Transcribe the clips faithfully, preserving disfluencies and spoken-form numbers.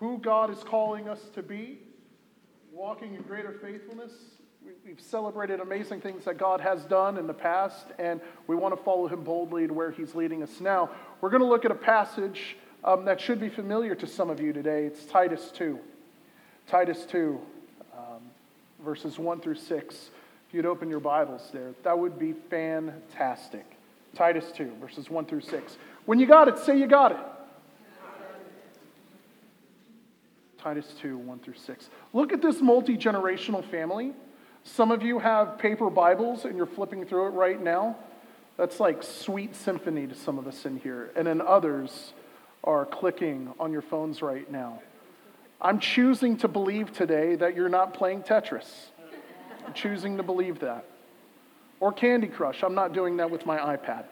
who God is calling us to be, walking in greater faithfulness. We've celebrated amazing things that God has done in the past, and we want to follow him boldly to where he's leading us now. We're going to look at a passage um, that should be familiar to some of you today. It's Titus two. Titus two, um, verses one through six. If you'd open your Bibles there, that would be fantastic. Titus two, verses one through six. When you got it, say you got it. Titus two, one through six. Look at this multi-generational family. Some of you have paper Bibles and you're flipping through it right now. That's like sweet symphony to some of us in here. And then others are clicking on your phones right now. I'm choosing to believe today that you're not playing Tetris. I'm choosing to believe that. Or Candy Crush. I'm not doing that with my iPad.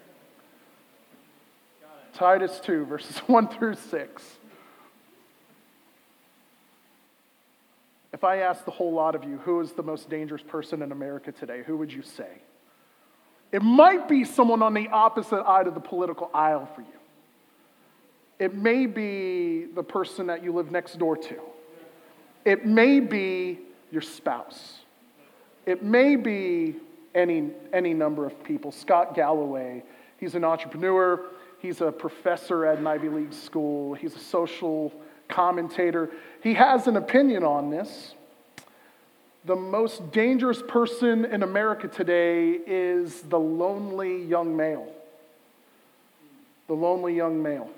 Titus two, verses one through six. If I asked the whole lot of you, who is the most dangerous person in America today, who would you say? It might be someone on the opposite side of the political aisle for you. It may be the person that you live next door to. It may be your spouse. It may be any, any number of people. Scott Galloway, he's an entrepreneur. He's a professor at an Ivy League school. He's a social commentator. He has an opinion on this. The most dangerous person in America today is the lonely young male. The lonely young male.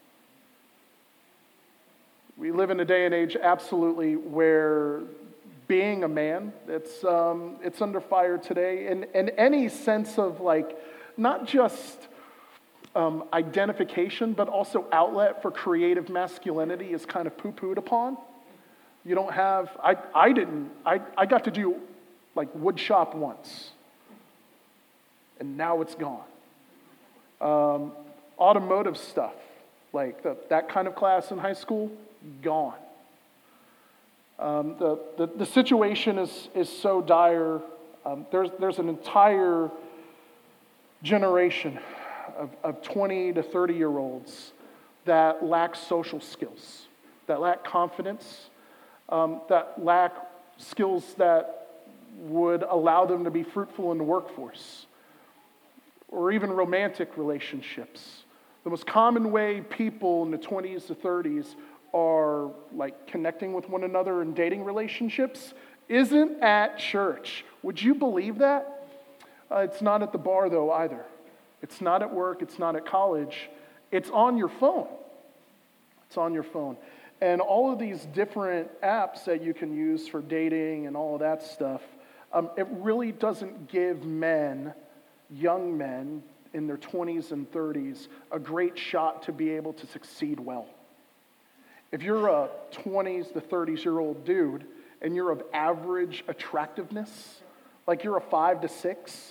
We live in a day and age, absolutely, where being a man, it's um, it's under fire today. And, and any sense of like, not just um, identification, but also outlet for creative masculinity is kind of poo-pooed upon. You don't have, I, I didn't, I, I got to do like wood shop once. And now it's gone. Um, automotive stuff, like the, that kind of class in high school, gone. Um, the, the, the situation is, is so dire. Um, there's, there's an entire generation of, of twenty to thirty year olds that lack social skills, that lack confidence, um, that lack skills that would allow them to be fruitful in the workforce, or even romantic relationships. The most common way people in the twenties to thirties are like connecting with one another in dating relationships isn't at church. Would you believe that? Uh, it's not at the bar though either. It's not at work. It's not at college. It's on your phone. It's on your phone. And all of these different apps that you can use for dating and all of that stuff, um, it really doesn't give men, young men in their twenties and thirties, a great shot to be able to succeed well. If you're a twenties to thirties year old dude and you're of average attractiveness, like you're a five to six,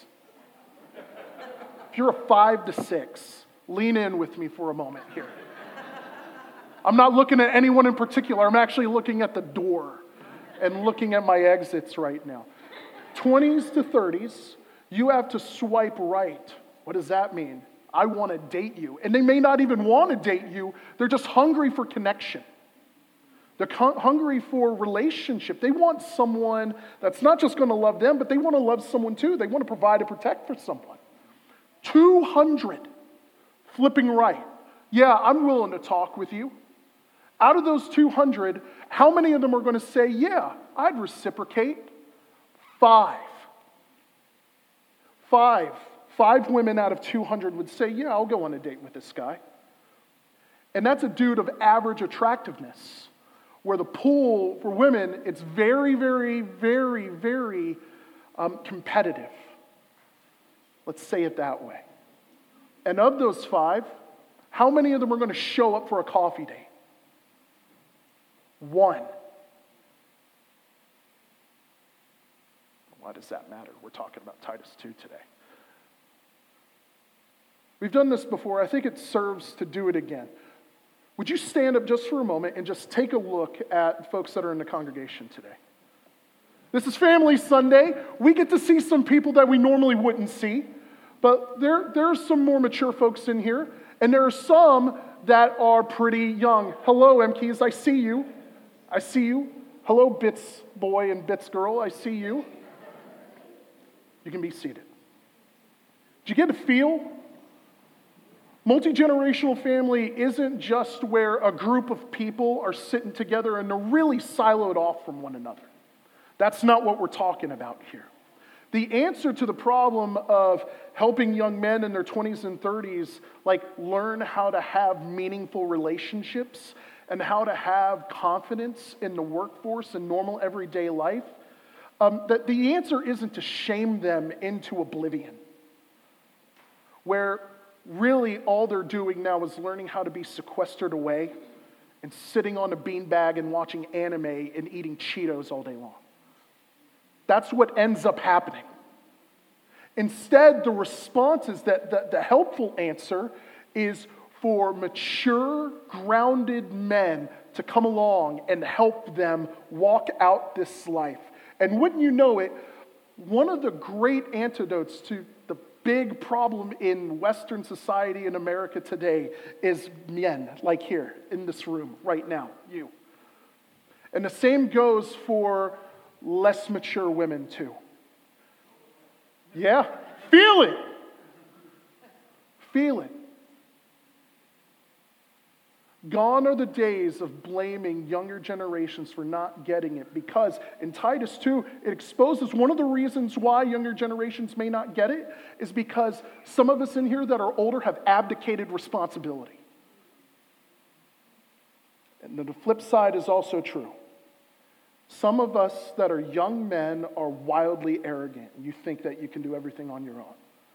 if you're a five to six, lean in with me for a moment here. I'm not looking at anyone in particular. I'm actually looking at the door and looking at my exits right now. twenties to thirties, you have to swipe right. What does that mean? I want to date you. And they may not even want to date you. They're just hungry for connection. They're con- hungry for relationship. They want someone that's not just going to love them, but they want to love someone too. They want to provide and protect for someone. two hundred flipping right. Yeah, I'm willing to talk with you. Out of those two hundred, how many of them are going to say, yeah, I'd reciprocate? Five. Five. Five women out of two hundred would say, yeah, I'll go on a date with this guy. And that's a dude of average attractiveness, where the pool for women, it's very, very, very, very um, competitive. Let's say it that way. And of those five, how many of them are going to show up for a coffee date? One. Why does that matter? We're talking about Titus two today. We've done this before. I think it serves to do it again. Would you stand up just for a moment and just take a look at folks that are in the congregation today? This is Family Sunday. We get to see some people that we normally wouldn't see. But there, there are some more mature folks in here. And there are some that are pretty young. Hello, M Keys, I see you. I see you. Hello, Bits boy and Bits girl, I see you. You can be seated. Did you get a feel? Multi-generational family isn't just where a group of people are sitting together and they're really siloed off from one another. That's not what we're talking about here. The answer to the problem of helping young men in their twenties and thirties like learn how to have meaningful relationships and how to have confidence in the workforce and normal everyday life, um, that the answer isn't to shame them into oblivion, where really all they're doing now is learning how to be sequestered away and sitting on a beanbag and watching anime and eating Cheetos all day long. That's what ends up happening. Instead, the response is that the, the helpful answer is for mature, grounded men to come along and help them walk out this life. And wouldn't you know it, one of the great antidotes to the big problem in Western society in America today is men, like here, in this room, right now, you. And the same goes for less mature women, too. Yeah, feel it. Feel it. Gone are the days of blaming younger generations for not getting it, because in Titus two, it exposes one of the reasons why younger generations may not get it is because some of us in here that are older have abdicated responsibility. And the flip side is also true. Some of us that are young men are wildly arrogant. You think that you can do everything on your own.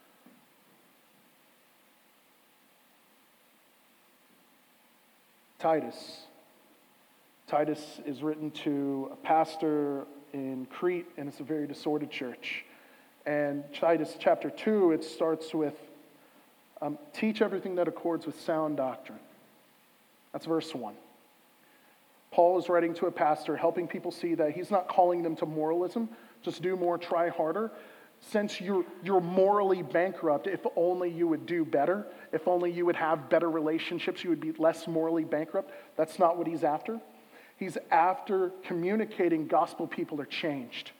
Titus. Titus is written to a pastor in Crete, and it's a very disordered church. And Titus chapter two, it starts with, um, teach everything that accords with sound doctrine. That's verse one. Paul is writing to a pastor, helping people see that he's not calling them to moralism, just do more, try harder. Since you're, you're morally bankrupt, if only you would do better, if only you would have better relationships, you would be less morally bankrupt. That's not what he's after. He's after communicating gospel people are changed.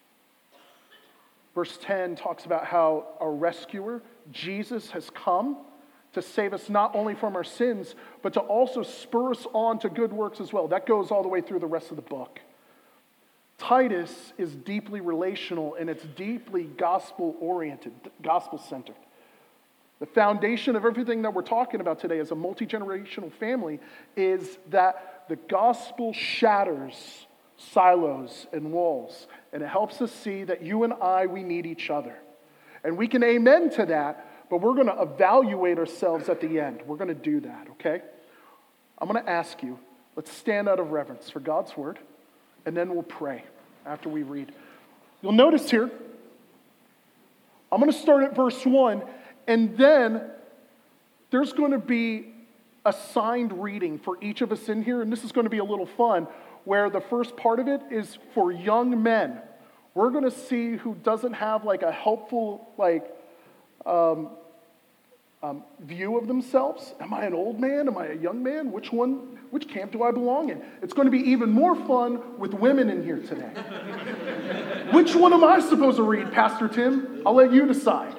Verse ten talks about how our rescuer, Jesus, has come to save us not only from our sins, but to also spur us on to good works as well. That goes all the way through the rest of the book. Titus is deeply relational and it's deeply gospel-oriented, gospel-centered. The foundation of everything that we're talking about today as a multi-generational family is that the gospel shatters silos and walls, and it helps us see that you and I, we need each other. And we can amen to that, but we're going to evaluate ourselves at the end. We're going to do that, okay? I'm going to ask you, let's stand out of reverence for God's word, and then we'll pray after we read. You'll notice here, I'm going to start at verse one, and then there's going to be a signed reading for each of us in here, and this is going to be a little fun, where the first part of it is for young men. We're going to see who doesn't have like a helpful like um, um, view of themselves. Am I an old man? Am I a young man? Which one? Which camp do I belong in? It's going to be even more fun with women in here today. Which one am I supposed to read, Pastor Tim? I'll let you decide.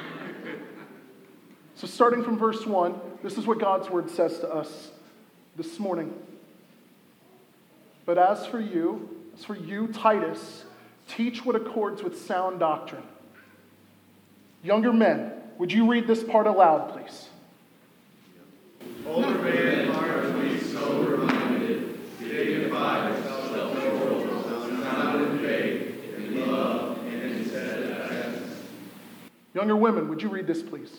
So starting from verse one, this is what God's word says to us this morning. But as for you, as for you, Titus, teach what accords with sound doctrine. Younger men, would you read this part aloud, please? Older men are to be so reminded, dignified, self-controlled, sound in faith, in love, and in steadfastness. Younger women, would you read this, please?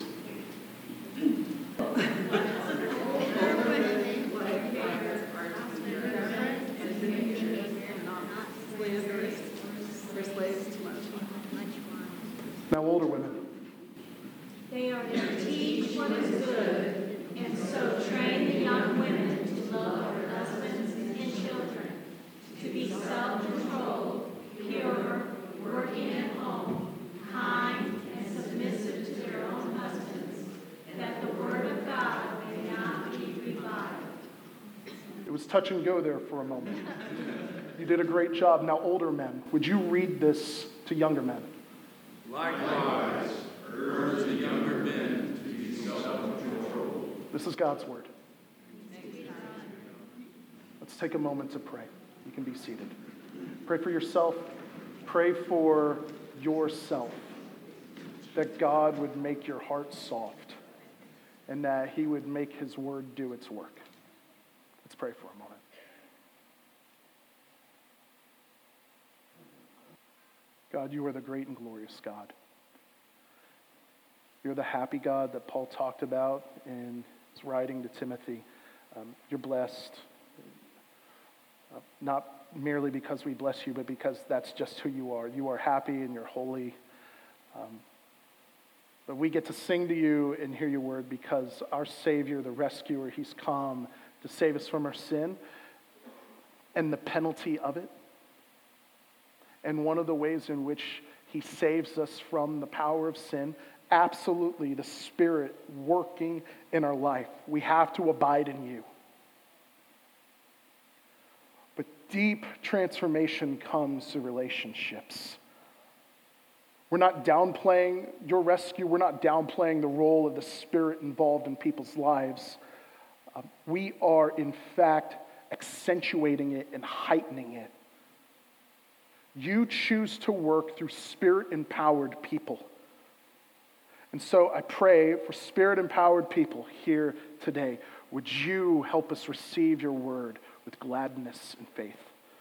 Now, older women. They are to teach what is good, and so train the young women to love their husbands and children, to be self-controlled, pure, working at home, kind, and submissive to their own husbands, touch and go there for a moment. You did a great job. Now, older men, would you read this to younger men? Likewise, urge the younger men to be self-controlled. This is God's word. Let's take a moment to pray. You can be seated. Pray for yourself. Pray for yourself. That God would make your heart soft and that he would make his word do its work. Let's pray for a moment. God, you are the great and glorious God. You're the happy God that Paul talked about in his writing to Timothy. Um, you're blessed, uh, not merely because we bless you, but because that's just who you are. You are happy and you're holy. Um, but we get to sing to you and hear your word because our Savior, the rescuer, he's come to save us from our sin and the penalty of it. And one of the ways in which he saves us from the power of sin, absolutely the Spirit working in our life. We have to abide in you. But deep transformation comes to relationships. We're not downplaying your rescue. We're not downplaying the role of the Spirit involved in people's lives. Uh, we are, in fact, accentuating it and heightening it. You choose to work through Spirit-empowered people. And so I pray for Spirit-empowered people here today. Would you help us receive your word with gladness and faith?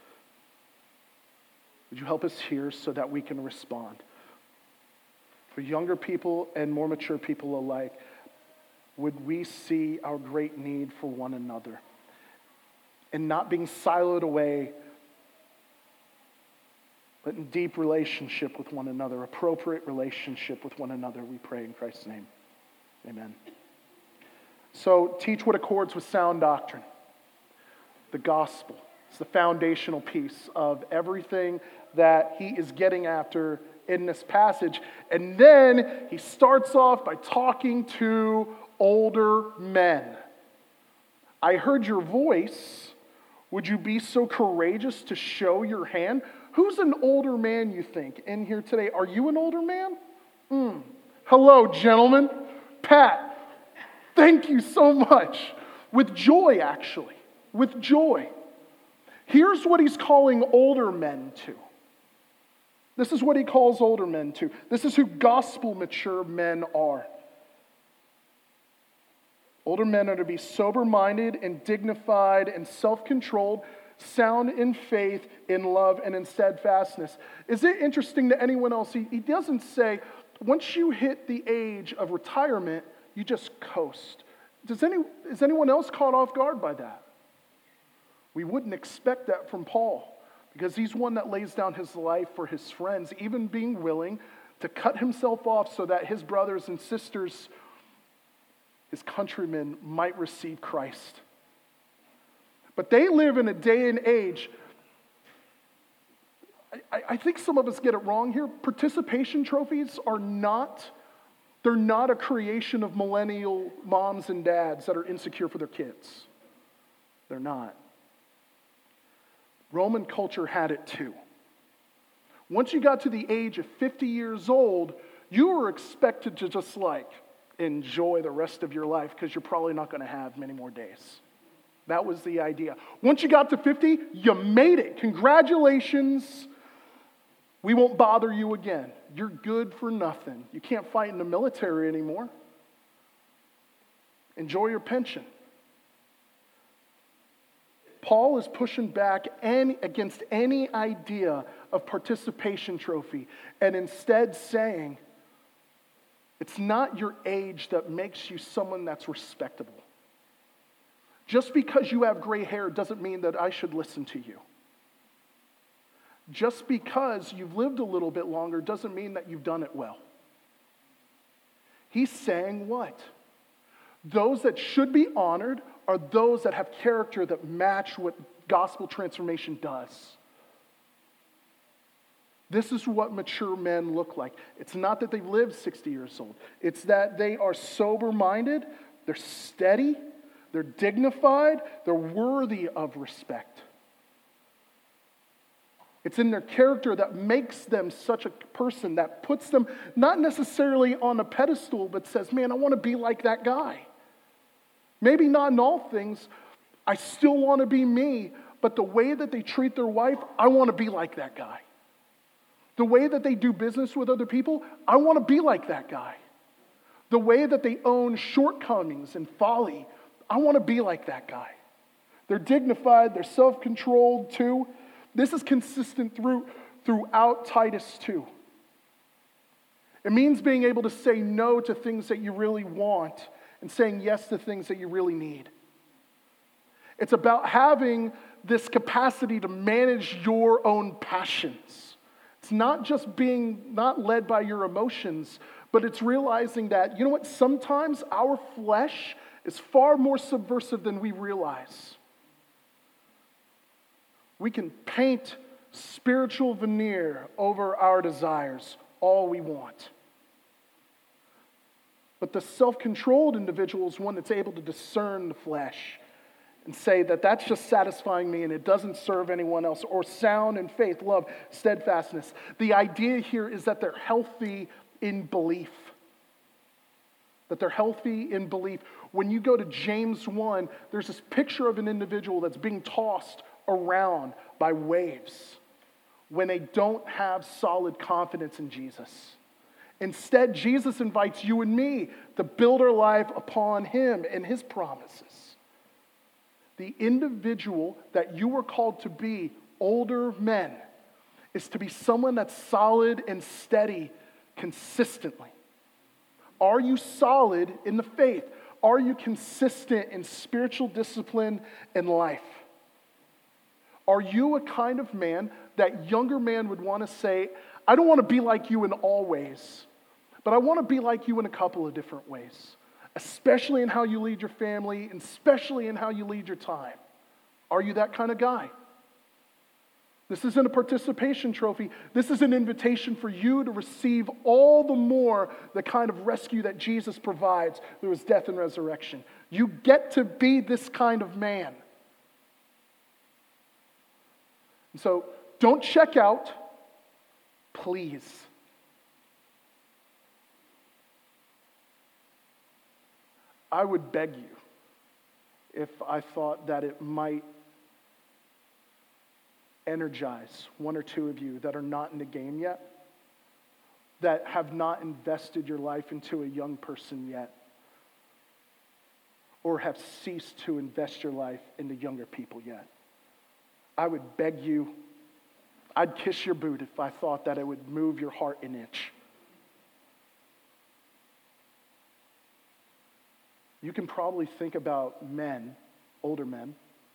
Would you help us here so that we can respond? For younger people and more mature people alike, would we see our great need for one another and not being siloed away, but in deep relationship with one another, appropriate relationship with one another, we pray in Christ's name. Amen. So teach what accords with sound doctrine. The gospel is the foundational piece of everything that he is getting after in this passage. And then he starts off by talking to older men. I heard your voice. Would you be so courageous to show your hand? Who's an older man, you think, in here today? Are you an older man? Mm. Hello, gentlemen. Pat, thank you so much. With joy, actually. With joy. Here's what he's calling older men to. This is what he calls older men to. This is who gospel mature men are. Older men are to be sober-minded and dignified and self-controlled, sound in faith, in love, and in steadfastness. Is it interesting to anyone else? He, he doesn't say, once you hit the age of retirement, you just coast. Does any, is anyone else caught off guard by that? We wouldn't expect that from Paul, because he's one that lays down his life for his friends, even being willing to cut himself off so that his brothers and sisters, his countrymen, might receive Christ. But they live in a day and age, I, I think some of us get it wrong here. Participation trophies are not, they're not a creation of millennial moms and dads that are insecure for their kids. They're not. Roman culture had it too. Once you got to the age of fifty years old, you were expected to just like enjoy the rest of your life because you're probably not going to have many more days. That was the idea. Once you got to fifty, you made it. Congratulations. We won't bother you again. You're good for nothing. You can't fight in the military anymore. Enjoy your pension. Paul is pushing back any, against any idea of participation trophy and instead saying, it's not your age that makes you someone that's respectable. Just because you have gray hair doesn't mean that I should listen to you. Just because you've lived a little bit longer doesn't mean that you've done it well. He's saying what? Those that should be honored are those that have character that match what gospel transformation does. This is what mature men look like. It's not that they've lived sixty years old. It's that they are sober-minded, they're steady, They're dignified. They're worthy of respect. It's in their character that makes them such a person, that puts them not necessarily on a pedestal, but says, man, I want to be like that guy. Maybe not in all things. I still want to be me, but the way that they treat their wife, I want to be like that guy. The way that they do business with other people, I want to be like that guy. The way that they own shortcomings and folly, I want to be like that guy. They're dignified, they're self-controlled too. This is consistent through, throughout Titus two. It means being able to say no to things that you really want and saying yes to things that you really need. It's about having this capacity to manage your own passions. It's not just being not led by your emotions, but it's realizing that, you know what, sometimes our flesh is far more subversive than we realize. We can paint spiritual veneer over our desires all we want. But the self-controlled individual is one that's able to discern the flesh and say that that's just satisfying me and it doesn't serve anyone else, or sound in faith, love, steadfastness. The idea here is that they're healthy in belief. That they're healthy in belief. When you go to James one, there's this picture of an individual that's being tossed around by waves when they don't have solid confidence in Jesus. Instead, Jesus invites you and me to build our life upon him and his promises. The individual that you are called to be, older men, is to be someone that's solid and steady consistently. Are you solid in the faith? Are you consistent in spiritual discipline and life? Are you a kind of man that younger man would want to say, I don't want to be like you in all ways, but I want to be like you in a couple of different ways, especially in how you lead your family, and especially in how you lead your time. Are you that kind of guy? This isn't a participation trophy. This is an invitation for you to receive all the more the kind of rescue that Jesus provides through his death and resurrection. You get to be this kind of man. And so, don't check out, please. I would beg you, if I thought that it might energize one or two of you that are not in the game yet, that have not invested your life into a young person yet, or have ceased to invest your life into younger people yet. I would beg you, I'd kiss your boot if I thought that it would move your heart an inch. You can probably think about men, older men.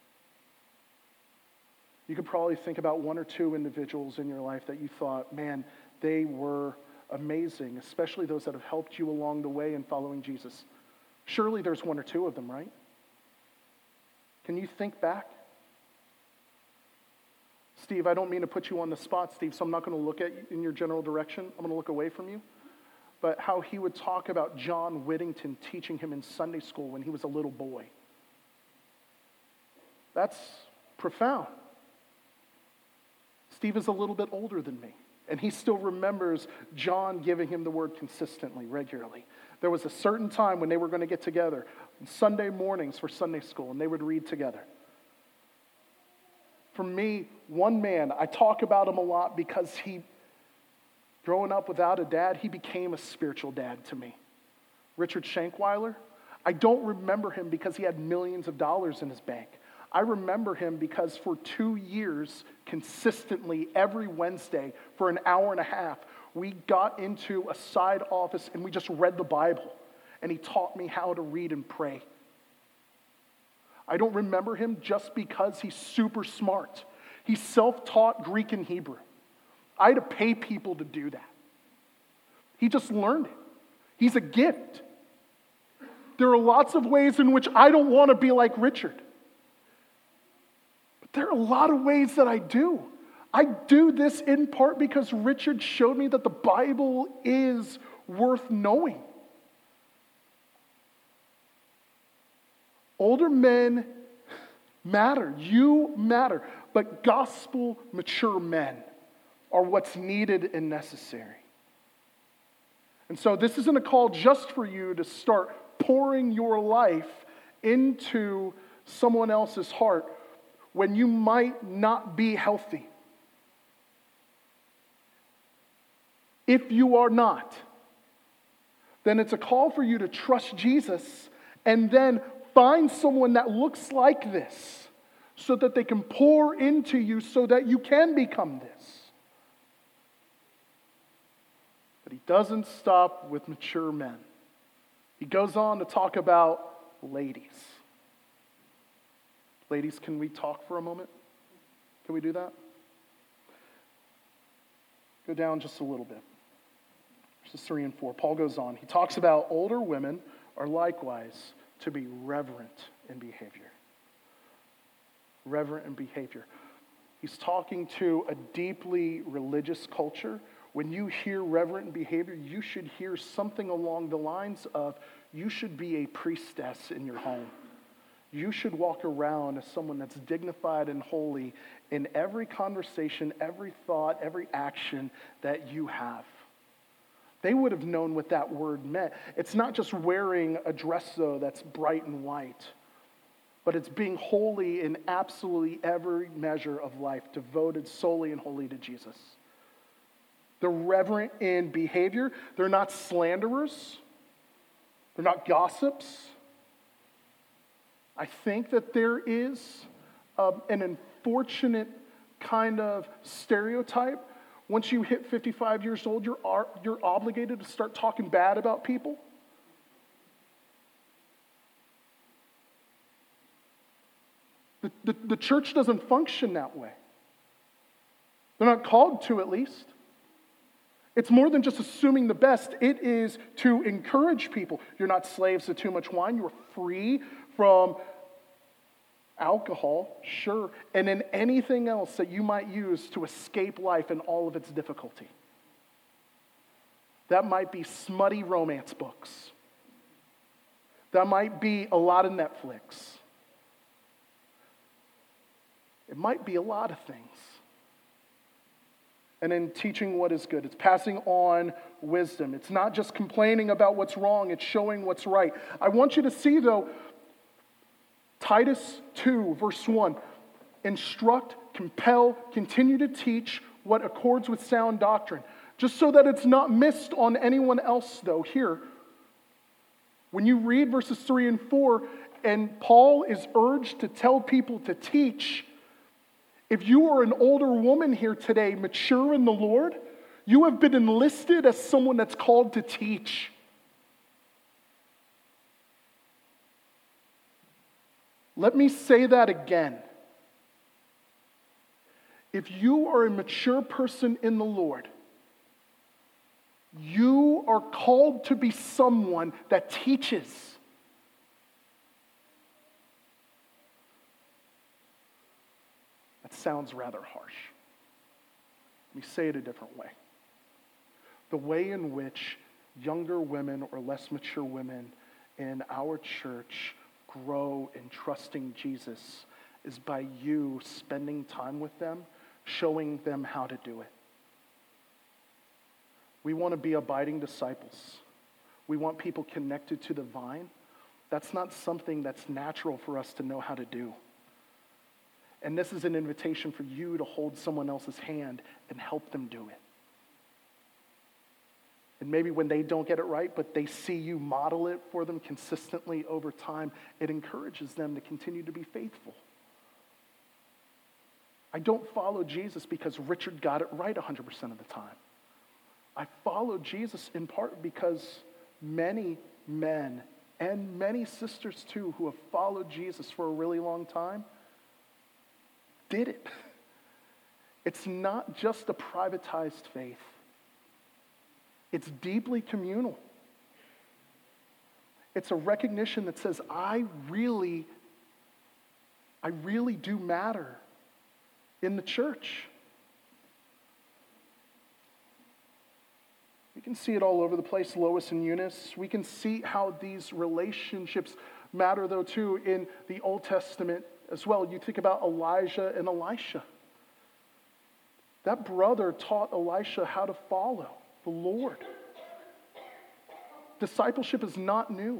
You could probably think about one or two individuals in your life that you thought, man, they were amazing, especially those that have helped you along the way in following Jesus. Surely there's one or two of them, right? Can you think back? Steve, I don't mean to put you on the spot, Steve, so I'm not going to look at you in your general direction. I'm going to look away from you. But how he would talk about John Whittington teaching him in Sunday school when he was a little boy. That's profound. Steve is a little bit older than me, and he still remembers John giving him the word consistently, regularly. There was a certain time when they were going to get together on Sunday mornings for Sunday school, and they would read together. For me, one man, I talk about him a lot because he, growing up without a dad, he became a spiritual dad to me. Richard Shankweiler. I don't remember him because he had millions of dollars in his bank. I remember him because for two years, consistently, every Wednesday, for an hour and a half, we got into a side office and we just read the Bible. And he taught me how to read and pray. I don't remember him just because he's super smart. He's self-taught Greek and Hebrew. I had to pay people to do that. He just learned it. He's a gift. There are lots of ways in which I don't want to be like Richard. But there are a lot of ways that I do. I do this in part because Richard showed me that the Bible is worth knowing. Older men matter. You matter. But gospel mature men are what's needed and necessary. And so this isn't a call just for you to start pouring your life into someone else's heart when you might not be healthy. If you are not, then it's a call for you to trust Jesus and then find someone that looks like this so that they can pour into you so that you can become this. But he doesn't stop with mature men. He goes on to talk about ladies. Ladies, can we talk for a moment? Can we do that? Go down just a little bit. Verses three and four. Paul goes on. He talks about older women are likewise to be reverent in behavior. Reverent in behavior. He's talking to a deeply religious culture. When you hear reverent behavior, you should hear something along the lines of, you should be a priestess in your home. You should walk around as someone that's dignified and holy in every conversation, every thought, every action that you have. They would have known what that word meant. It's not just wearing a dress, though, that's bright and white, but it's being holy in absolutely every measure of life, devoted solely and wholly to Jesus. They're reverent in behavior. They're not slanderers. They're not gossips. I think that there is um, an unfortunate kind of stereotype. Once you hit fifty-five years old, you're, you're obligated to start talking bad about people. The, the, the church doesn't function that way. They're not called to, at least. It's more than just assuming the best. It is to encourage people. You're not slaves to too much wine. You're free from alcohol, sure, and in anything else that you might use to escape life and all of its difficulty. That might be smutty romance books. That might be a lot of Netflix. It might be a lot of things. And in teaching what is good, it's passing on wisdom. It's not just complaining about what's wrong, it's showing what's right. I want you to see, though, Titus two, verse one, instruct, compel, continue to teach what accords with sound doctrine. Just so that it's not missed on anyone else, though, here. When you read verses three and four, and Paul is urged to tell people to teach, if you are an older woman here today, mature in the Lord, you have been enlisted as someone that's called to teach. Let me say that again. If you are a mature person in the Lord, you are called to be someone that teaches. That sounds rather harsh. Let me say it a different way. The way in which younger women or less mature women in our church grow in trusting Jesus is by you spending time with them, showing them how to do it. We want to be abiding disciples. We want people connected to the vine. That's not something that's natural for us to know how to do. And this is an invitation for you to hold someone else's hand and help them do it. And maybe when they don't get it right, but they see you model it for them consistently over time, it encourages them to continue to be faithful. I don't follow Jesus because Richard got it right one hundred percent of the time. I follow Jesus in part because many men and many sisters too who have followed Jesus for a really long time did it. It's not just a privatized faith. It's deeply communal. It's a recognition that says, I really, I really do matter in the church. We can see it all over the place, Lois and Eunice. We can see how these relationships matter, though, too, in the Old Testament as well. You think about Elijah and Elisha. That brother taught Elisha how to follow the Lord. Discipleship is not new.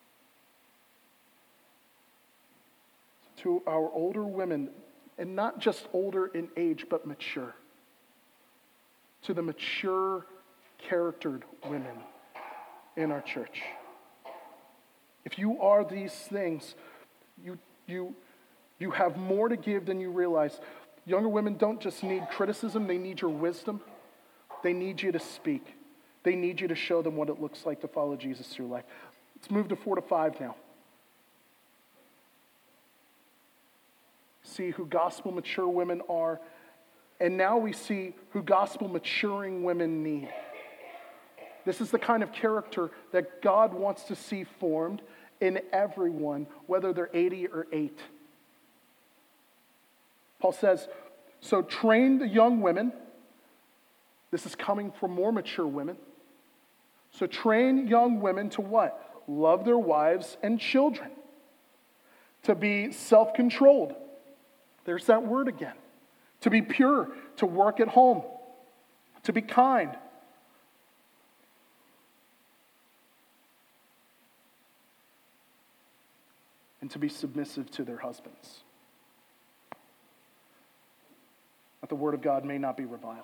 To our older women, and not just older in age, but mature. To the mature, charactered women in our church. If you are these things, you, you, you have more to give than you realize. Younger women don't just need criticism, they need your wisdom. They need you to speak. They need you to show them what it looks like to follow Jesus through life. Let's move to four to five now. See who gospel mature women are. And now we see who gospel maturing women need. This is the kind of character that God wants to see formed in everyone, whether they're eighty or eight. Paul says, so train the young women. This is coming from more mature women. So train young women to what? Love their wives and children. To be self-controlled. There's that word again. To be pure, to work at home, to be kind. And to be submissive to their husbands. That the word of God may not be reviled.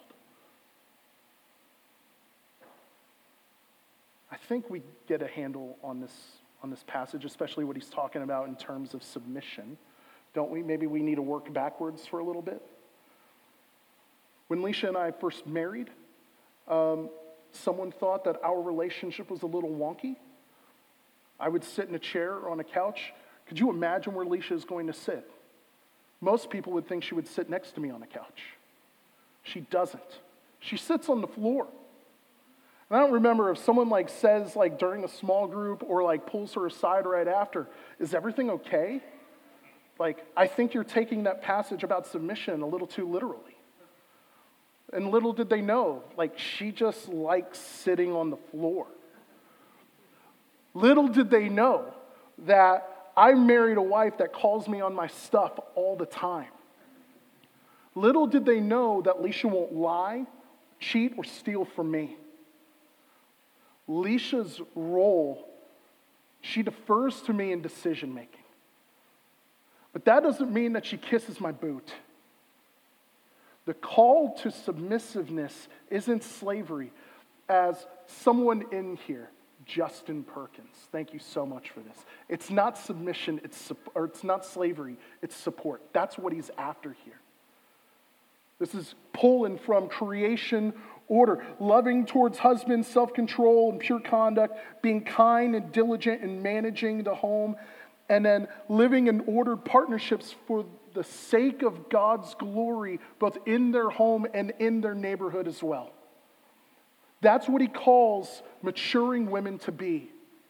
I think we get a handle on this, on this passage, especially what he's talking about in terms of submission. Don't we? Maybe we need to work backwards for a little bit. When Leisha and I first married, um, someone thought that our relationship was a little wonky. I would sit in a chair or on a couch. Could you imagine where Leisha is going to sit? Most people would think she would sit next to me on a couch. She doesn't. She sits on the floor. And I don't remember if someone like says like during a small group or like pulls her aside right after, is everything okay? Like, I think you're taking that passage about submission a little too literally. And little did they know, like, she just likes sitting on the floor. Little did they know that I married a wife that calls me on my stuff all the time. Little did they know that Leisha won't lie, cheat, or steal from me. Leisha's role, she defers to me in decision making. But that doesn't mean that she kisses my boot. The call to submissiveness isn't slavery. As someone in here, Justin Perkins, thank you so much for this. It's not submission, it's or it's not slavery, it's support. That's what he's after here. This is pulling from creation order, loving towards husbands, self-control and pure conduct, being kind and diligent in managing the home, and then living in ordered partnerships for the sake of God's glory, both in their home and in their neighborhood as well. That's what he calls maturing women to be.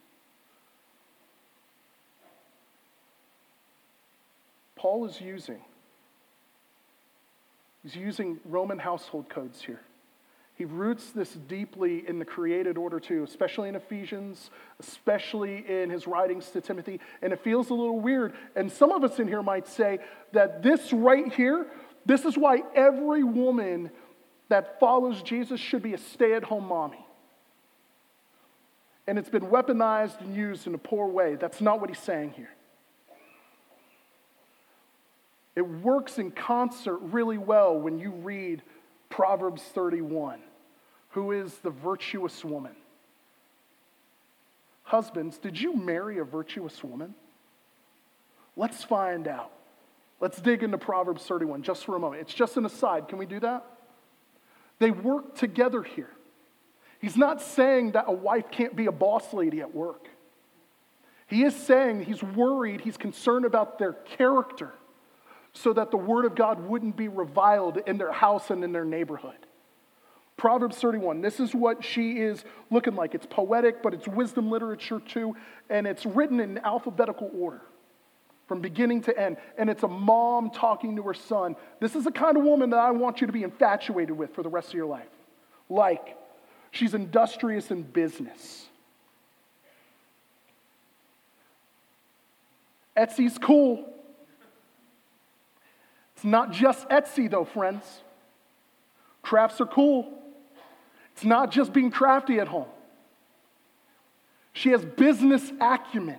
Paul is using, he's using Roman household codes here. He roots this deeply in the created order too, especially in Ephesians, especially in his writings to Timothy. And it feels a little weird. And some of us in here might say that this right here, this is why every woman that follows Jesus should be a stay-at-home mommy. And it's been weaponized and used in a poor way. That's not what he's saying here. It works in concert really well when you read Proverbs thirty-one. Who is the virtuous woman? Husbands, did you marry a virtuous woman? Let's find out. Let's dig into Proverbs thirty-one just for a moment. It's just an aside. Can we do that? They work together here. He's not saying that a wife can't be a boss lady at work. He is saying he's worried, he's concerned about their character so that the word of God wouldn't be reviled in their house and in their neighborhood. Proverbs thirty-one, this is what she is looking like. It's poetic, but it's wisdom literature too, and it's written in alphabetical order from beginning to end, and it's a mom talking to her son. This is the kind of woman that I want you to be infatuated with for the rest of your life. Like, she's industrious in business. Etsy's cool. It's not just Etsy though, friends. Crafts are cool. It's not just being crafty at home. She has business acumen.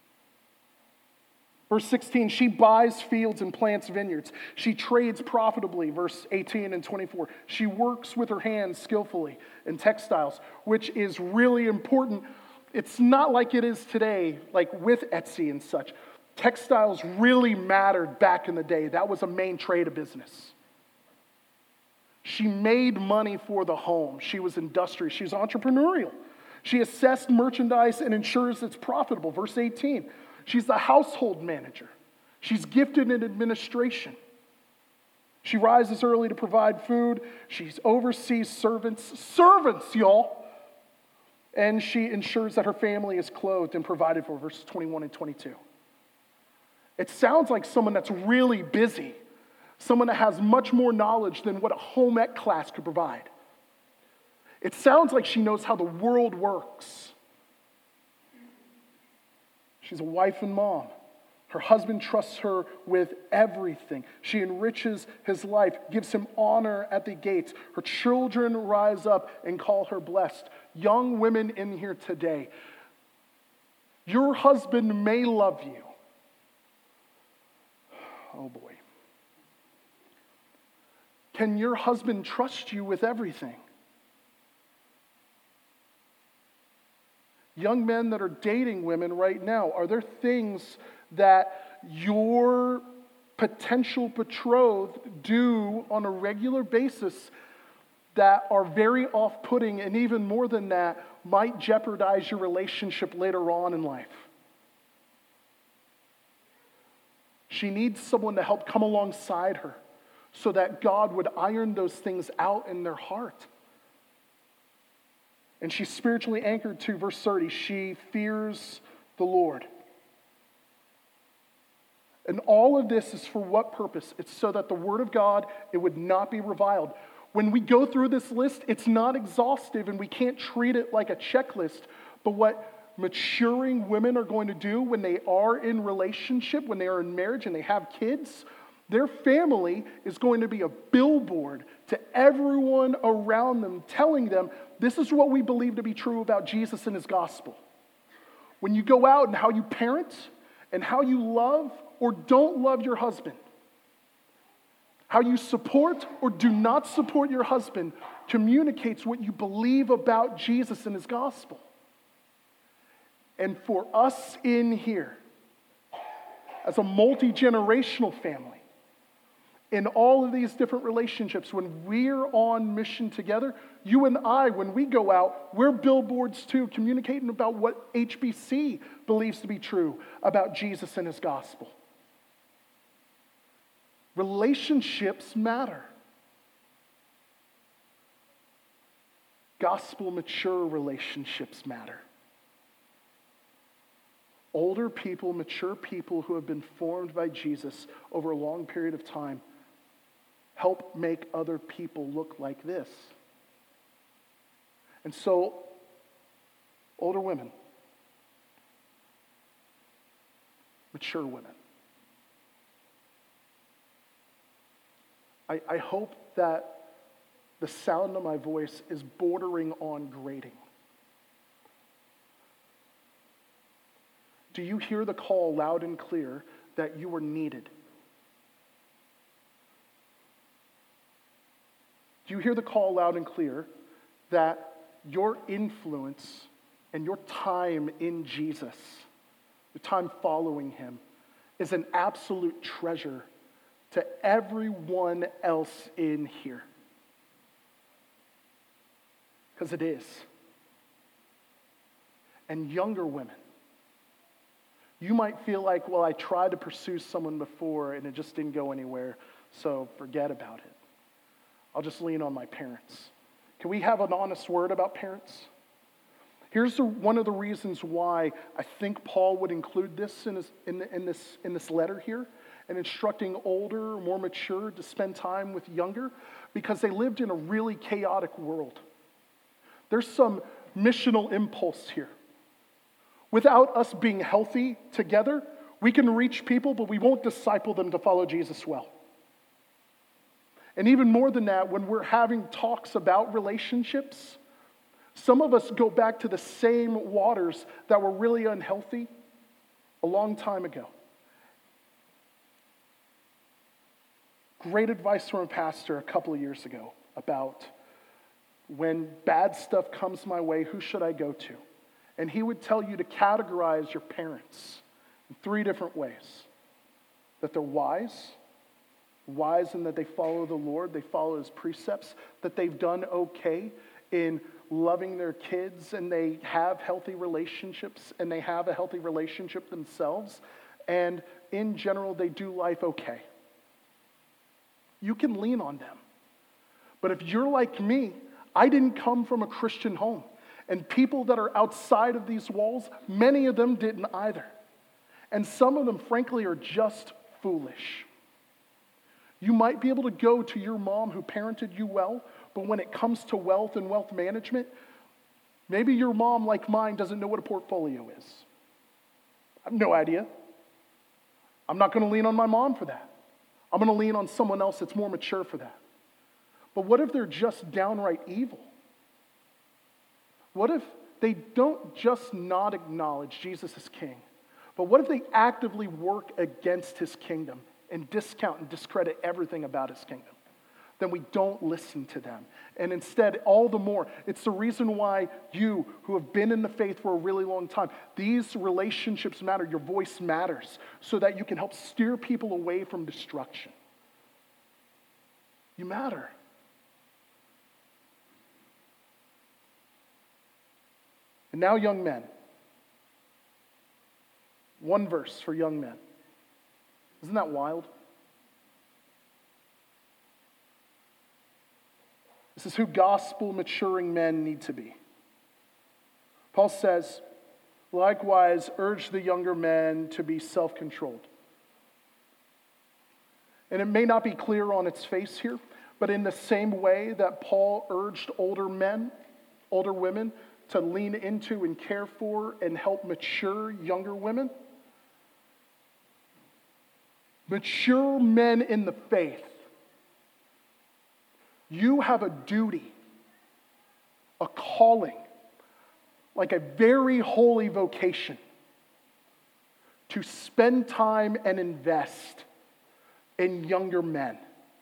Verse sixteen, she buys fields and plants vineyards. She trades profitably, verse eighteen and twenty-four. She works with her hands skillfully in textiles, which is really important. It's not like it is today, like with Etsy and such. Textiles really mattered back in the day. That was a main trade of business. She made money for the home. She was industrious. She was entrepreneurial. She assessed merchandise and ensures it's profitable. Verse eighteen. She's the household manager. She's gifted in administration. She rises early to provide food. She oversees servants. Servants, y'all. And she ensures that her family is clothed and provided for. Verses twenty-one and twenty-two. It sounds like someone that's really busy. Someone that has much more knowledge than what a home ec class could provide. It sounds like she knows how the world works. She's a wife and mom. Her husband trusts her with everything. She enriches his life, gives him honor at the gates. Her children rise up and call her blessed. Young women in here today, your husband may love you. Oh boy. Can your husband trust you with everything? Young men that are dating women right now, are there things that your potential betrothed do on a regular basis that are very off-putting, and even more than that, might jeopardize your relationship later on in life? She needs someone to help come alongside her so that God would iron those things out in their heart. And she's spiritually anchored to, verse thirty, she fears the Lord. And all of this is for what purpose? It's so that the word of God, it would not be reviled. When we go through this list, it's not exhaustive and we can't treat it like a checklist. But what maturing women are going to do when they are in relationship, when they are in marriage and they have kids, their family is going to be a billboard to everyone around them, telling them, this is what we believe to be true about Jesus and his gospel. When you go out and how you parent and how you love or don't love your husband, how you support or do not support your husband communicates what you believe about Jesus and his gospel. And for us in here, as a multi-generational family, in all of these different relationships, when we're on mission together, you and I, when we go out, we're billboards too, communicating about what H B C believes to be true about Jesus and his gospel. Relationships matter. Gospel mature relationships matter. Older people, mature people who have been formed by Jesus over a long period of time help make other people look like this. And so, older women, mature women, I, I hope that the sound of my voice is bordering on grating. Do you hear the call loud and clear that you are needed? Do you hear the call loud and clear that your influence and your time in Jesus, the time following him, is an absolute treasure to everyone else in here? Because it is. And younger women, you might feel like, well, I tried to pursue someone before and it just didn't go anywhere, so forget about it. I'll just lean on my parents. Can we have an honest word about parents? Here's the, one of the reasons why I think Paul would include this in, his, in, the, in, this, in this letter here, and instructing older, more mature to spend time with younger, because they lived in a really chaotic world. There's some missional impulse here. Without us being healthy together, We can reach people, but we won't disciple them to follow Jesus well. And even more than that, when we're having talks about relationships, some of us go back to the same waters that were really unhealthy a long time ago. Great advice from a pastor a couple of years ago about when bad stuff comes my way, who should I go to? And he would tell you to categorize your parents in three different ways. That they're wise, wise in that they follow the Lord, they follow his precepts, that they've done okay in loving their kids, and they have healthy relationships, and they have a healthy relationship themselves, and in general, they do life okay. You can lean on them. But if you're like me, I didn't come from a Christian home, and people that are outside of these walls, many of them didn't either. And some of them, frankly, are just foolish. You might be able to go to your mom who parented you well, but when it comes to wealth and wealth management, maybe your mom, like mine, doesn't know what a portfolio is. I have no idea. I'm not going to lean on my mom for that. I'm going to lean on someone else that's more mature for that. But what if they're just downright evil? What if they don't just not acknowledge Jesus as king, but what if they actively work against his kingdom and discount and discredit everything about his kingdom? Then we don't listen to them. And instead, all the more, it's the reason why you, who have been in the faith for a really long time, these relationships matter, your voice matters, so that you can help steer people away from destruction. You matter. And now, young men. One verse for young men. Isn't that wild? This is who gospel maturing men need to be. Paul says, likewise, urge the younger men to be self-controlled. And it may not be clear on its face here, but in the same way that Paul urged older men, older women, to lean into and care for and help mature younger women, mature men in the faith, you have a duty, a calling, like a very holy vocation, to spend time and invest in younger men.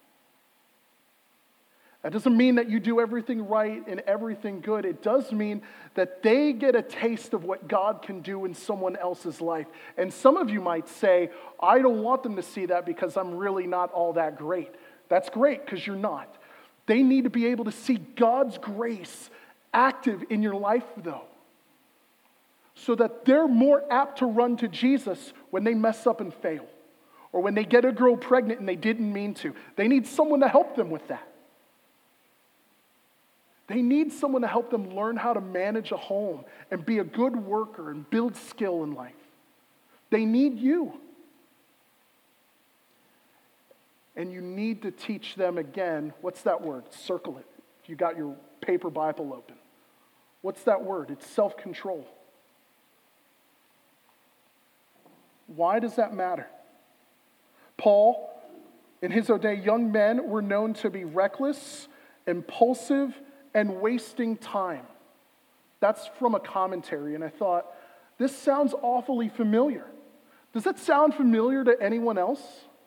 That doesn't mean that you do everything right and everything good. It does mean that they get a taste of what God can do in someone else's life. And some of you might say, I don't want them to see that because I'm really not all that great. That's great, because you're not. They need to be able to see God's grace active in your life, though, so that they're more apt to run to Jesus when they mess up and fail, or when they get a girl pregnant and they didn't mean to. They need someone to help them with that. They need someone to help them learn how to manage a home and be a good worker and build skill in life. They need you. And you need to teach them again, what's that word? Circle it. If you got your paper Bible open. What's that word? It's self-control. Why does that matter? Paul, in his day, young men were known to be reckless, impulsive, and wasting time. That's from a commentary, and I thought, this sounds awfully familiar. Does that sound familiar to anyone else?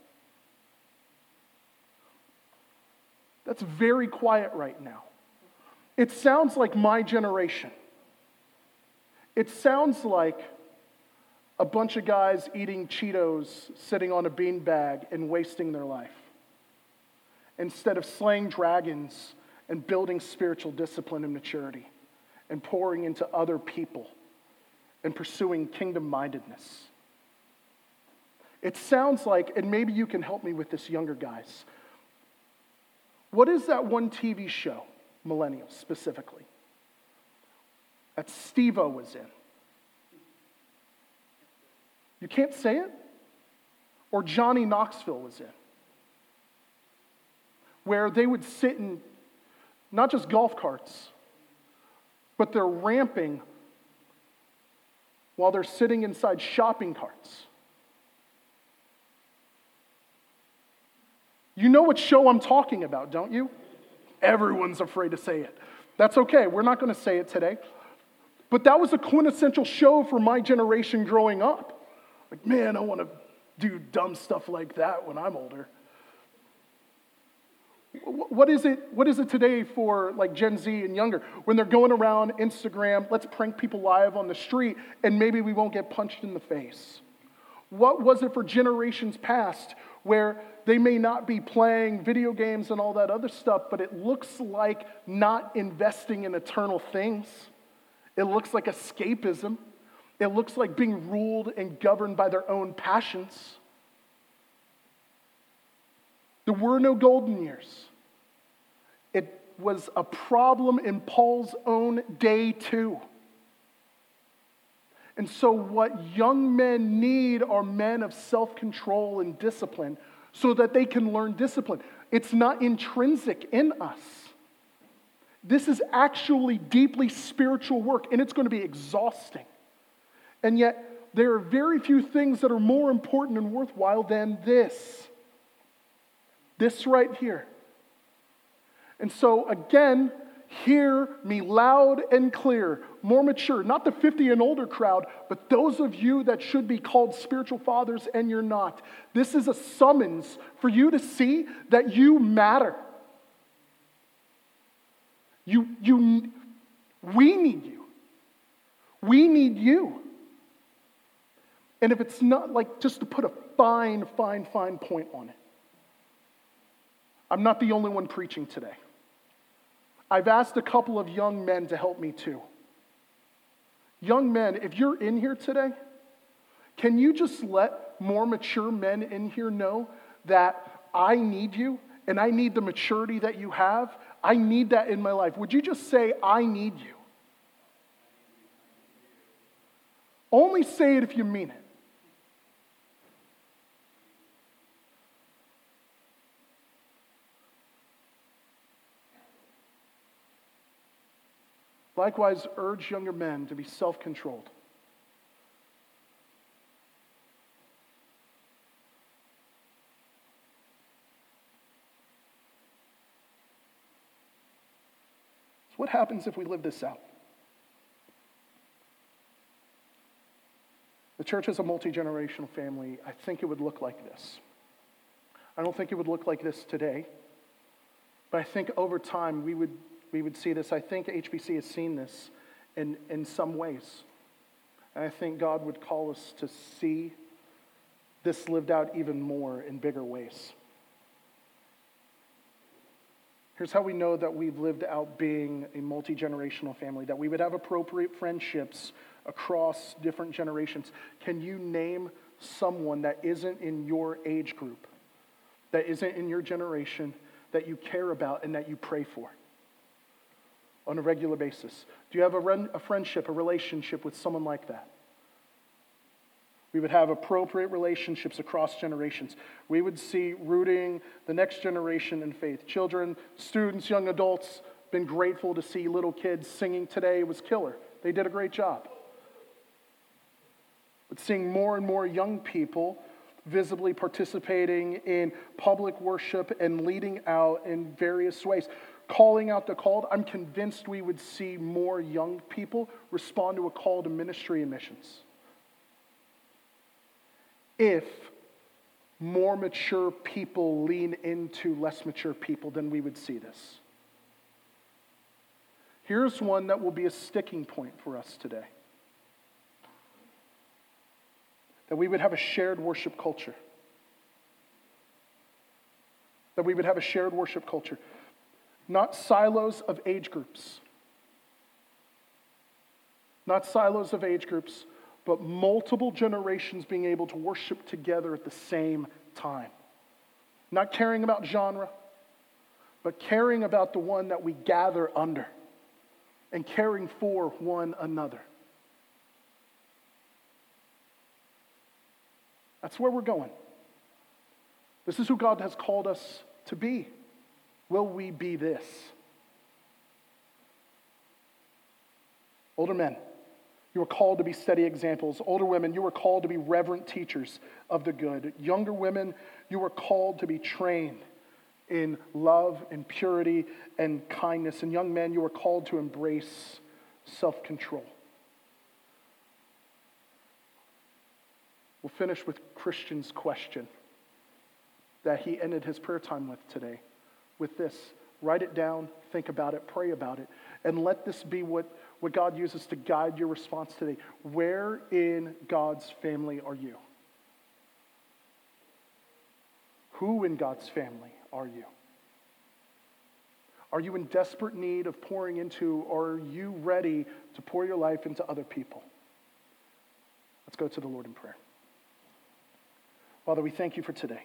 That's very quiet right now. It sounds like my generation. It sounds like a bunch of guys eating Cheetos, sitting on a beanbag and wasting their life, instead of slaying dragons and building spiritual discipline and maturity and pouring into other people and pursuing kingdom-mindedness. It sounds like, and maybe you can help me with this, younger guys, what is that one T V show, millennials specifically, that Steve-O was in? You can't say it? Or Johnny Knoxville was in, where they would sit in not just golf carts, but they're ramping while they're sitting inside shopping carts You know what show I'm talking about, don't you? Everyone's afraid to say it. That's okay. We're not going to say it today. But that was a quintessential show for my generation growing up. Like, man, I want to do dumb stuff like that when I'm older. What is it, what is it today for like Gen Z and younger? When they're going around Instagram, let's prank people live on the street and maybe we won't get punched in the face. What was it for generations past where they may not be playing video games and all that other stuff, but it looks like not investing in eternal things. It looks like escapism. It looks like being ruled and governed by their own passions. There were no golden years. It was a problem in Paul's own day too. And so what young men need are men of self-control and discipline so that they can learn discipline. It's not intrinsic in us. This is actually deeply spiritual work, and it's going to be exhausting. And yet, there are very few things that are more important and worthwhile than this. This right here. And so, again, hear me loud and clear, more mature, not the fifty and older crowd, but those of you that should be called spiritual fathers and you're not. This is a summons for you to see that you matter. You, you, we need you. We need you. And if it's not like, just to put a fine, fine, fine point on it, I'm not the only one preaching today. I've asked a couple of young men to help me too. Young men, if you're in here today, can you just let more mature men in here know that I need you and I need the maturity that you have? I need that in my life. Would you just say, I need you? Only say it if you mean it. Likewise, urge younger men to be self-controlled. So what happens if we live this out? The church is a multi-generational family. I think it would look like this. I don't think it would look like this today, but I think over time we would we would see this. I think H B C has seen this in, in some ways. And I think God would call us to see this lived out even more in bigger ways. Here's how we know that we've lived out being a multi-generational family, that we would have appropriate friendships across different generations. Can you name someone that isn't in your age group, that isn't in your generation, that you care about and that you pray for on a regular basis? Do you have a, run, a friendship, a relationship with someone like that? We would have appropriate relationships across generations. We would see rooting the next generation in faith. Children, students, young adults, been grateful to see little kids singing today. It was killer. They did a great job. But seeing more and more young people visibly participating in public worship and leading out in various ways. Calling out the called, I'm convinced we would see more young people respond to a call to ministry and missions. If more mature people lean into less mature people, then we would see this. Here's one that will be a sticking point for us today. That we would have a shared worship culture. That we would have a shared worship culture. Not silos of age groups. Not silos of age groups, but multiple generations being able to worship together at the same time. Not caring about genre, but caring about the one that we gather under and caring for one another. That's where we're going. This is who God has called us to be. Will we be this? Older men, you are called to be steady examples. Older women, you are called to be reverent teachers of the good. Younger women, you are called to be trained in love and purity and kindness. And young men, you are called to embrace self-control. We'll finish with Christian's question that he ended his prayer time with today, with this. Write it down, think about it, pray about it, and let this be what, what God uses to guide your response today. Where in God's family are you? Who in God's family are you? Are you in desperate need of pouring into, or are you ready to pour your life into other people? Let's go to the Lord in prayer. Father, we thank you for today.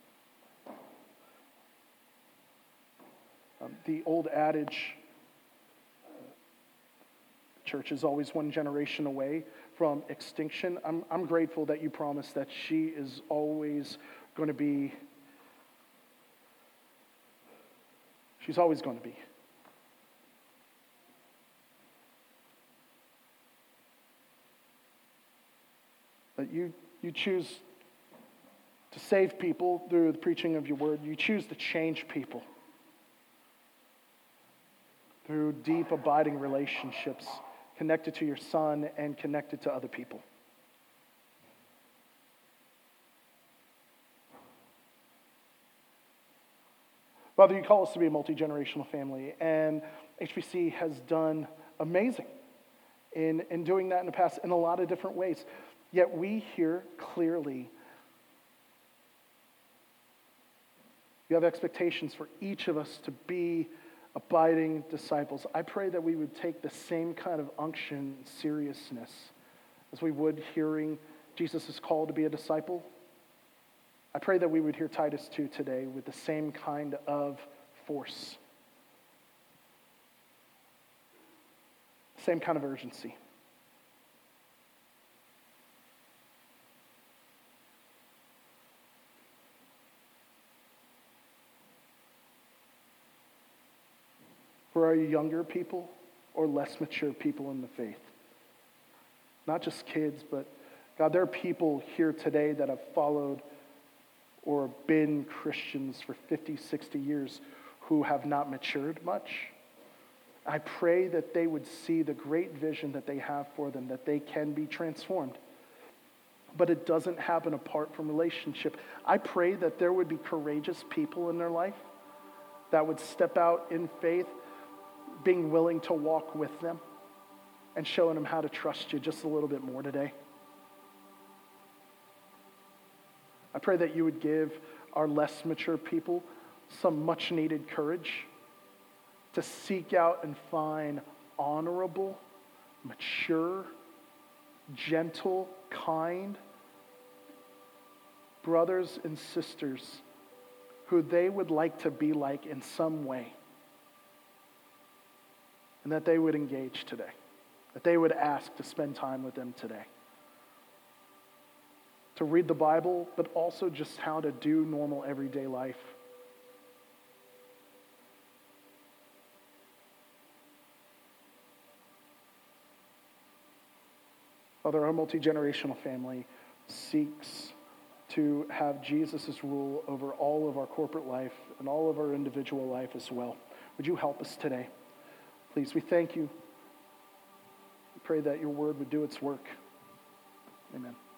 Um, the old adage, church is always one generation away from extinction. I'm, I'm grateful that you promised that she is always going to be, she's always going to be. That you, you choose to save people through the preaching of your word. You choose to change people through deep, abiding relationships connected to your Son and connected to other people. Father, you call us to be a multi-generational family, and H B C has done amazing in, in doing that in the past in a lot of different ways. Yet we hear clearly you have expectations for each of us to be abiding disciples. I pray that we would take the same kind of unction and seriousness as we would hearing Jesus' call to be a disciple. I pray that we would hear Titus two today with the same kind of force, same kind of urgency. For our younger people or less mature people in the faith. Not just kids, but God, there are people here today that have followed or been Christians for fifty, sixty years who have not matured much. I pray that they would see the great vision that they have for them, that they can be transformed. But it doesn't happen apart from relationship. I pray that there would be courageous people in their life that would step out in faith, being willing to walk with them and showing them how to trust you just a little bit more today. I pray that you would give our less mature people some much needed courage to seek out and find honorable, mature, gentle, kind brothers and sisters who they would like to be like in some way. And that they would engage today. That they would ask to spend time with them today. To read the Bible, but also just how to do normal everyday life. Father, our multi-generational family seeks to have Jesus' rule over all of our corporate life and all of our individual life as well. Would you help us today? Please, we thank you. We pray that your word would do its work. Amen.